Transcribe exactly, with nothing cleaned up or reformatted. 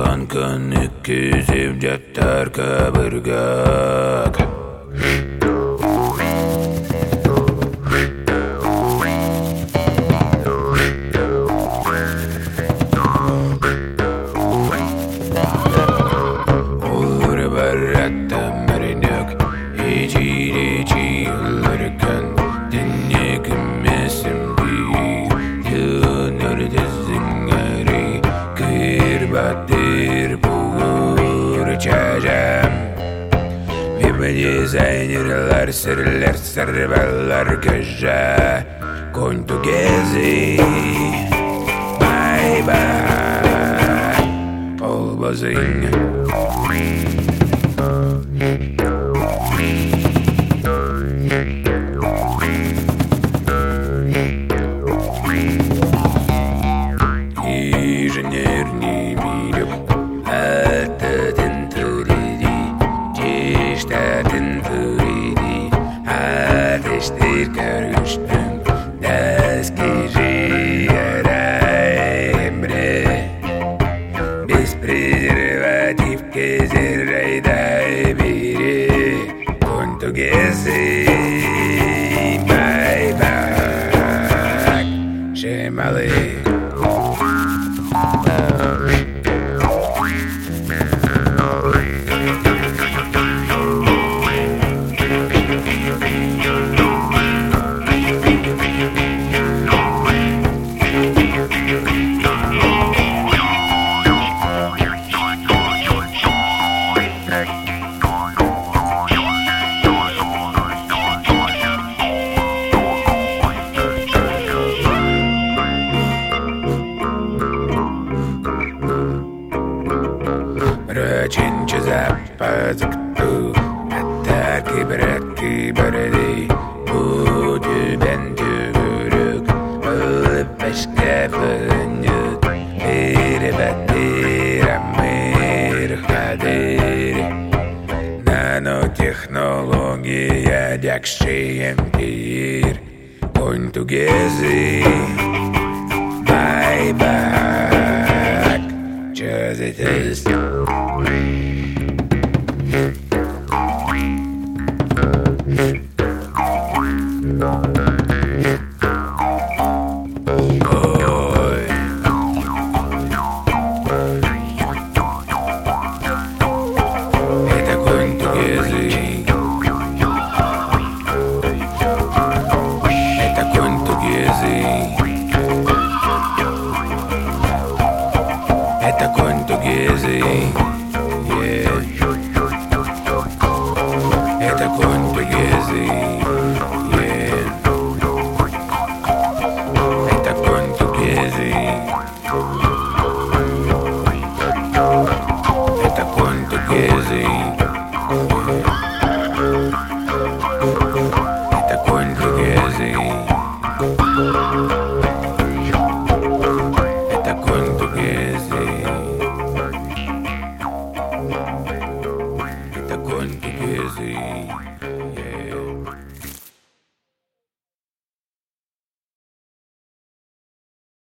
Kankan öküzüm cettar kabırgak. Olur barratta marinök İçi içi yıllarken Dinle kümmesim değil Yönür düzünleri Kıyır batır bulur çacam Vibali zaynirler sırlar sarballar köşe Going to gezi Bye bye All buzzing Инженерный мир Ататын туриди Чештатын туриди Ateştir karıştım Daskiri emre Без презерватив кезер райдай бiri Конту гези Бай бак Шемалы Рачинче запазыкту Аттарки братки бороды Буду бен түгүрүк Улып башка пылынют Перебатыр амыр хадыр Нанотехнология дякшием тир Going to gezi Bye back Just it is Это конту гези, yeah. Это конту гези, yeah. Это конту гези. Это конту гези, yeah. Это конту гези. Это конту гези. Это конту гези.